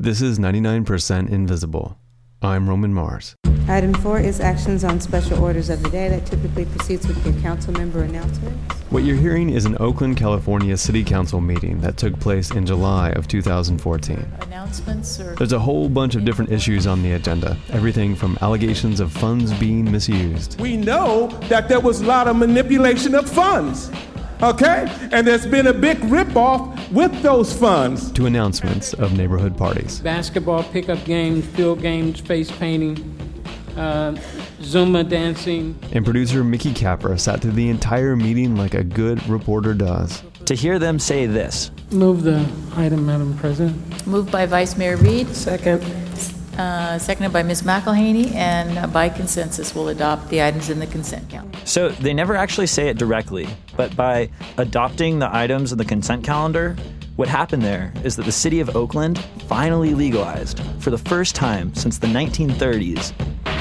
This is 99% Invisible. I'm Roman Mars. Item 4 is actions on special orders of the day that typically proceeds with your council member announcements. What you're hearing is an Oakland, California City Council meeting that took place in July of 2014. Announcements or... There's a whole bunch of different issues on the agenda, everything from allegations of funds being misused. We know that there was a lot of manipulation of funds, okay? And there's been a big ripoff with those funds. To announcements of neighborhood parties. Basketball pickup games, field games, face painting, Zumba dancing. And producer Mickey Capper sat through the entire meeting like a good reporter does. To hear them say this. Move the item, Madam President. Moved by Vice Mayor Reed. Second. Seconded by Ms. McElhaney, and by consensus we'll adopt the items in the consent calendar. So they never actually say it directly, but by adopting the items in the consent calendar, what happened there is that the city of Oakland finally legalized, for the first time since the 1930s,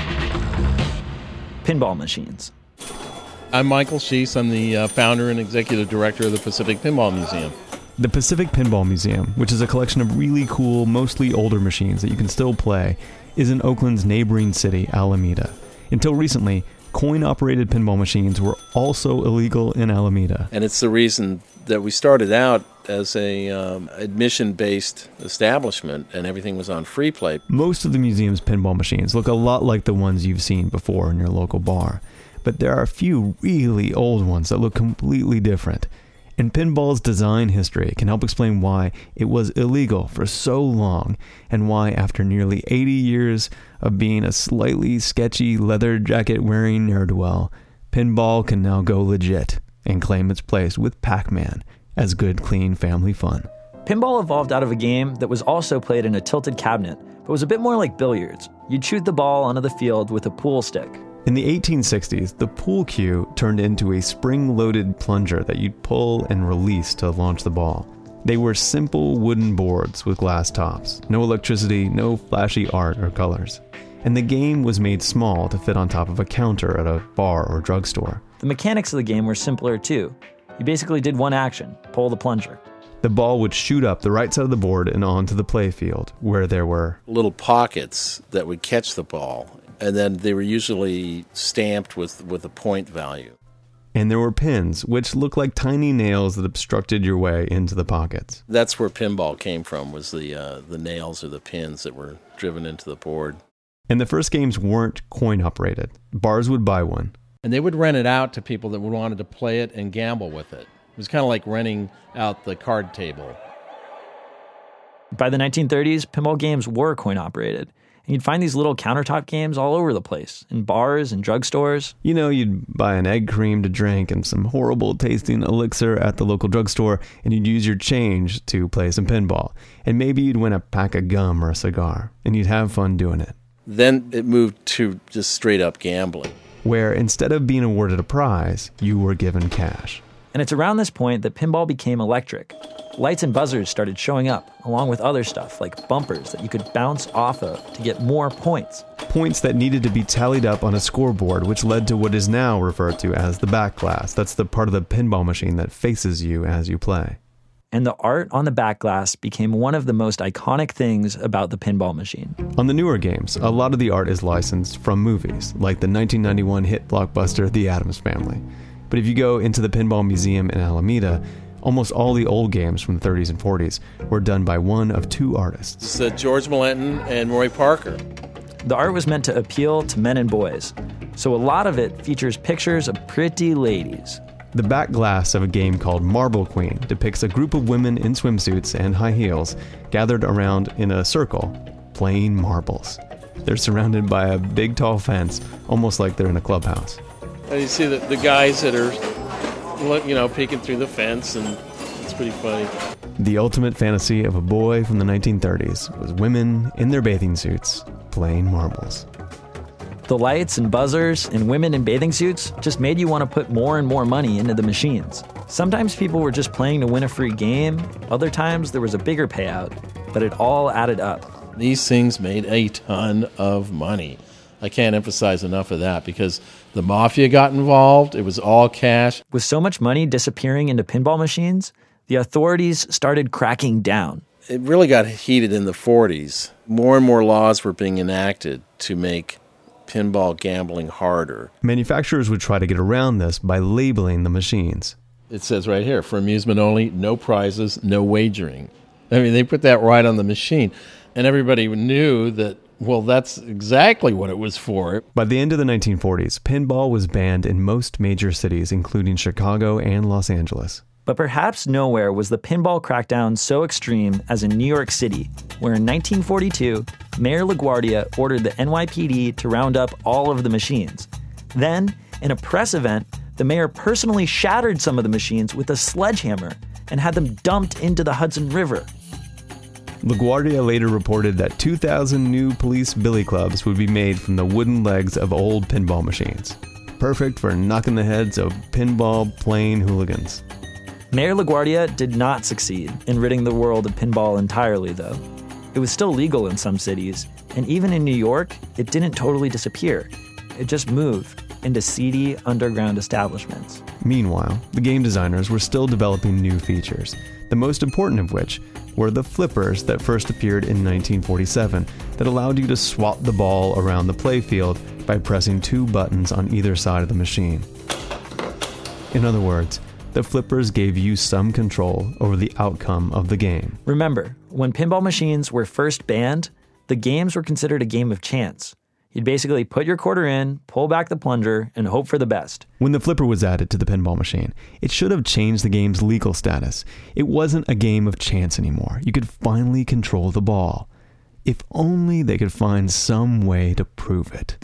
pinball machines. I'm Michael Sheese. I'm the founder and executive director of the Pacific Pinball Museum. The Pacific Pinball Museum, which is a collection of really cool, mostly older machines that you can still play, is in Oakland's neighboring city, Alameda. Until recently, coin-operated pinball machines were also illegal in Alameda. And it's the reason that we started out as a admission-based establishment, and everything was on free play. Most of the museum's pinball machines look a lot like the ones you've seen before in your local bar, but there are a few really old ones that look completely different. And pinball's design history can help explain why it was illegal for so long, and why after nearly 80 years of being a slightly sketchy leather jacket wearing ne'er-do-well, pinball can now go legit and claim its place with Pac-Man as good, clean family fun. Pinball evolved out of a game that was also played in a tilted cabinet, but was a bit more like billiards. You'd shoot the ball onto the field with a pool stick. In the 1860s, the pool cue turned into a spring-loaded plunger that you'd pull and release to launch the ball. They were simple wooden boards with glass tops, no electricity, no flashy art or colors. And the game was made small to fit on top of a counter at a bar or drugstore. The mechanics of the game were simpler too. You basically did one action, pull the plunger. The ball would shoot up the right side of the board and onto the play field, where there were little pockets that would catch the ball, and then they were usually stamped with a point value. And there were pins, which looked like tiny nails that obstructed your way into the pockets. That's where pinball came from, was the nails or the pins that were driven into the board. And the first games weren't coin-operated. Bars would buy one. And they would rent it out to people that wanted to play it and gamble with it. It was kind of like renting out the card table. By the 1930s, pinball games were coin-operated. And you'd find these little countertop games all over the place, in bars and drugstores. You know, you'd buy an egg cream to drink and some horrible tasting elixir at the local drugstore, and you'd use your change to play some pinball. And maybe you'd win a pack of gum or a cigar, and you'd have fun doing it. Then it moved to just straight up gambling, where instead of being awarded a prize, you were given cash. And it's around this point that pinball became electric. Lights and buzzers started showing up, along with other stuff like bumpers that you could bounce off of to get more points. Points that needed to be tallied up on a scoreboard, which led to what is now referred to as the back glass. That's the part of the pinball machine that faces you as you play. And the art on the back glass became one of the most iconic things about the pinball machine. On the newer games, a lot of the art is licensed from movies, like the 1991 hit blockbuster The Addams Family. But if you go into the Pinball Museum in Alameda, almost all the old games from the 30s and 40s were done by one of two artists. It's George Millenton and Roy Parker. The art was meant to appeal to men and boys, so a lot of it features pictures of pretty ladies. The back glass of a game called Marble Queen depicts a group of women in swimsuits and high heels gathered around in a circle, playing marbles. They're surrounded by a big tall fence, almost like they're in a clubhouse. And you see the guys that are, peeking through the fence, and it's pretty funny. The ultimate fantasy of a boy from the 1930s was women in their bathing suits playing marbles. The lights and buzzers and women in bathing suits just made you want to put more and more money into the machines. Sometimes people were just playing to win a free game. Other times there was a bigger payout, but it all added up. These things made a ton of money. I can't emphasize enough of that because the mafia got involved. It was all cash. With so much money disappearing into pinball machines, the authorities started cracking down. it really got heated in the 40s. More and more laws were being enacted to make pinball gambling harder. Manufacturers would try to get around this by labeling the machines. It says right here, for amusement only, no prizes, no wagering. I mean, they put that right on the machine. And everybody knew that, well, that's exactly what it was for. By the end of the 1940s, pinball was banned in most major cities, including Chicago and Los Angeles. But perhaps nowhere was the pinball crackdown so extreme as in New York City, where in 1942, Mayor LaGuardia ordered the NYPD to round up all of the machines. Then, in a press event, the mayor personally shattered some of the machines with a sledgehammer and had them dumped into the Hudson River. LaGuardia later reported that 2,000 new police billy clubs would be made from the wooden legs of old pinball machines. Perfect for knocking the heads of pinball-playing hooligans. Mayor LaGuardia did not succeed in ridding the world of pinball entirely, though. It was still legal in some cities, and even in New York, it didn't totally disappear. It just moved into seedy underground establishments. Meanwhile, the game designers were still developing new features, the most important of which were the flippers that first appeared in 1947 that allowed you to swap the ball around the playfield by pressing 2 buttons on either side of the machine. In other words, the flippers gave you some control over the outcome of the game. Remember, when pinball machines were first banned, the games were considered a game of chance. You'd basically put your quarter in, pull back the plunger, and hope for the best. When the flipper was added to the pinball machine, it should have changed the game's legal status. It wasn't a game of chance anymore. You could finally control the ball. If only they could find some way to prove it.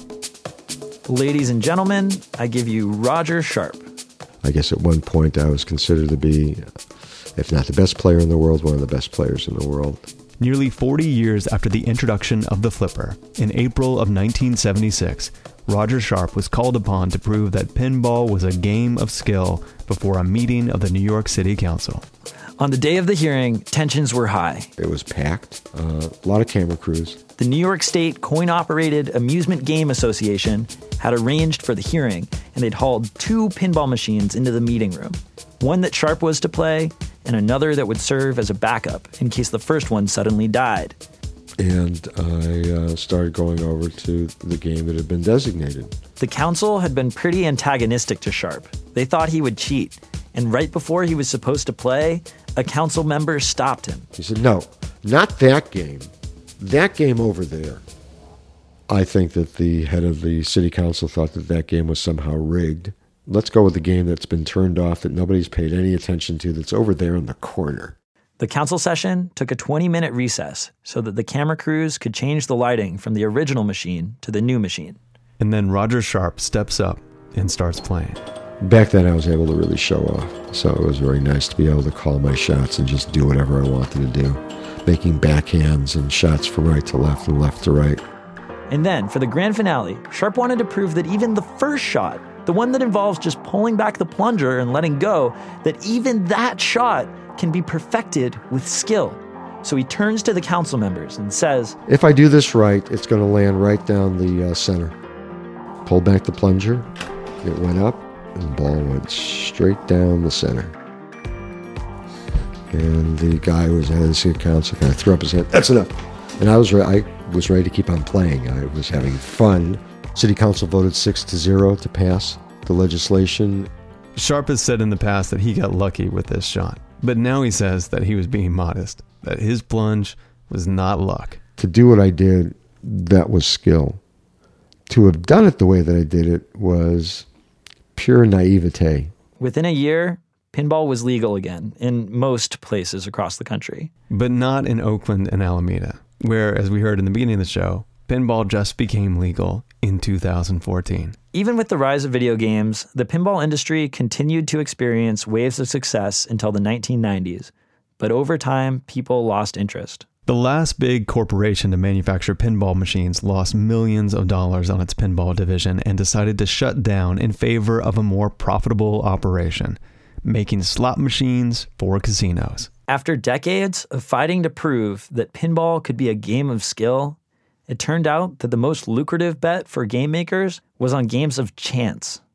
Ladies and gentlemen, I give you Roger Sharpe. I guess at one point I was considered to be, if not the best player in the world, one of the best players in the world. Nearly 40 years after the introduction of the flipper, in April of 1976, Roger Sharpe was called upon to prove that pinball was a game of skill before a meeting of the New York City Council. On the day of the hearing, tensions were high. It was packed, a lot of camera crews. The New York State Coin-Operated Amusement Game Association had arranged for the hearing, and they'd hauled 2 pinball machines into the meeting room. One that Sharpe was to play, and another that would serve as a backup in case the first one suddenly died. And I started going over to the game that had been designated. The council had been pretty antagonistic to Sharpe. They thought he would cheat, and right before he was supposed to play, a council member stopped him. He said, no, not that game. That game over there. I think that the head of the city council thought that that game was somehow rigged. Let's go with the game that's been turned off, that nobody's paid any attention to, that's over there in the corner. The council session took a 20-minute recess so that the camera crews could change the lighting from the original machine to the new machine. And then Roger Sharpe steps up and starts playing. Back then I was able to really show off, so it was very nice to be able to call my shots and just do whatever I wanted to do, making backhands and shots from right to left and left to right. And then, for the grand finale, Sharpe wanted to prove that even the first shot, the one that involves just pulling back the plunger and letting go, that even that shot can be perfected with skill. So he turns to the council members and says, if I do this right, it's going to land right down the center. Pull back the plunger, it went up, and the ball went straight down the center. And the guy who was head of the city council kind of threw up his head, that's enough. And I was ready to keep on playing. I was having fun. City council voted 6-0 to pass the legislation. Sharpe has said in the past that he got lucky with this shot, but now he says that he was being modest, that his plunge was not luck. To do what I did, that was skill. To have done it the way that I did it was pure naivete. Within a year, pinball was legal again in most places across the country. But not in Oakland and Alameda, where, as we heard in the beginning of the show, pinball just became legal in 2014. Even with the rise of video games, the pinball industry continued to experience waves of success until the 1990s. But over time, people lost interest. The last big corporation to manufacture pinball machines lost millions of dollars on its pinball division and decided to shut down in favor of a more profitable operation, making slot machines for casinos. After decades of fighting to prove that pinball could be a game of skill, it turned out that the most lucrative bet for game makers was on games of chance.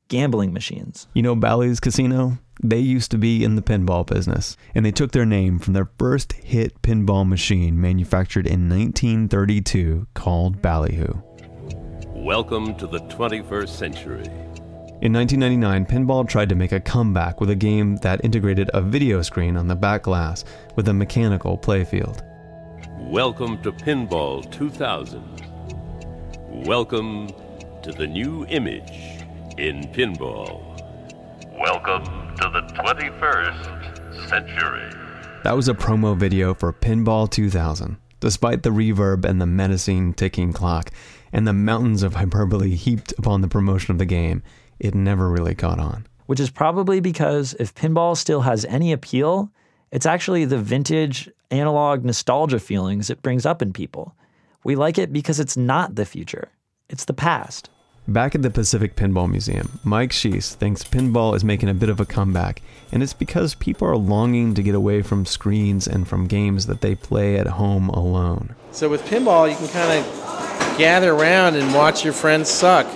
gambling machines. You know Bally's Casino? They used to be in the pinball business, and they took their name from their first hit pinball machine manufactured in 1932 called Ballyhoo. Welcome to the 21st century. In 1999, pinball tried to make a comeback with a game that integrated a video screen on the back glass with a mechanical playfield. Welcome to Pinball 2000. Welcome to the new image in pinball. Welcome to the 21st century. That was a promo video for Pinball 2000. Despite the reverb and the menacing ticking clock and the mountains of hyperbole heaped upon the promotion of the game, it never really caught on. Which is probably because if pinball still has any appeal, it's actually the vintage analog nostalgia feelings it brings up in people. We like it because it's not the future. It's the past. Back at the Pacific Pinball Museum, Mike Schiess thinks pinball is making a bit of a comeback, and it's because people are longing to get away from screens and from games that they play at home alone. So with pinball, you can kind of gather around and watch your friends suck.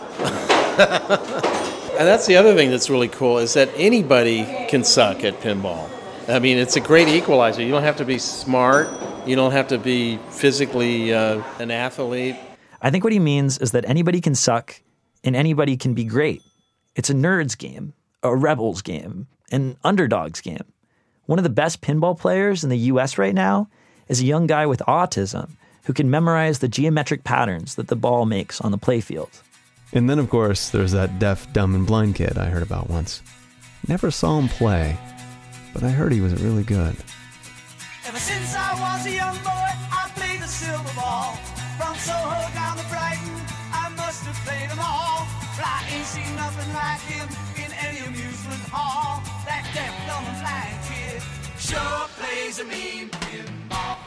And that's the other thing that's really cool, is that anybody can suck at pinball. I mean, it's a great equalizer. You don't have to be smart. You don't have to be physically an athlete. I think what he means is that anybody can suck and anybody can be great. It's a nerd's game, a rebel's game, an underdog's game. One of the best pinball players in the U.S. right now is a young guy with autism who can memorize the geometric patterns that the ball makes on the playfield. And then, of course, there's that deaf, dumb, and blind kid I heard about once. Never saw him play, but I heard he was really good. Ever since I was a young boy, I played the silver ball. From Soho down to Brighton, I must have played them all. But I ain't seen nothing like him in any amusement hall. That deaf, dumb, and blind kid sure plays a mean pinball.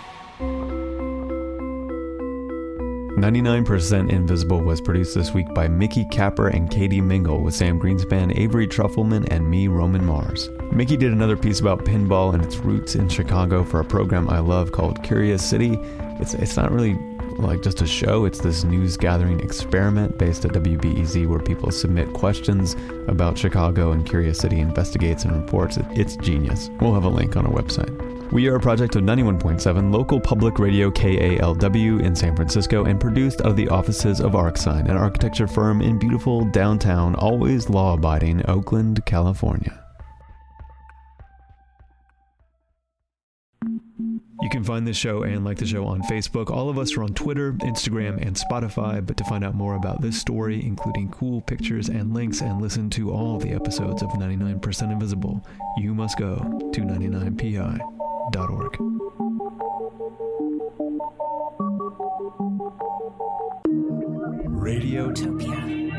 99% Invisible was produced this week by Mickey Capper and Katie Mingle, with Sam Greenspan, Avery Trufelman, and me, Roman Mars. Mickey did another piece about pinball and its roots in Chicago for a program I love called Curious City. It's not really like just a show, it's this news gathering experiment based at WBEZ where people submit questions about Chicago and Curious City investigates and reports. It's genius. We'll have a link on our website. We are a project of 91.7 local public radio KALW in San Francisco and produced out of the offices of ArcSign, an architecture firm in beautiful downtown, always law-abiding Oakland, California. You can find this show and like the show on Facebook. All of us are on Twitter, Instagram, and Spotify. But to find out more about this story, including cool pictures and links, and listen to all the episodes of 99% Invisible, you must go to 99pi.org. Radiotopia.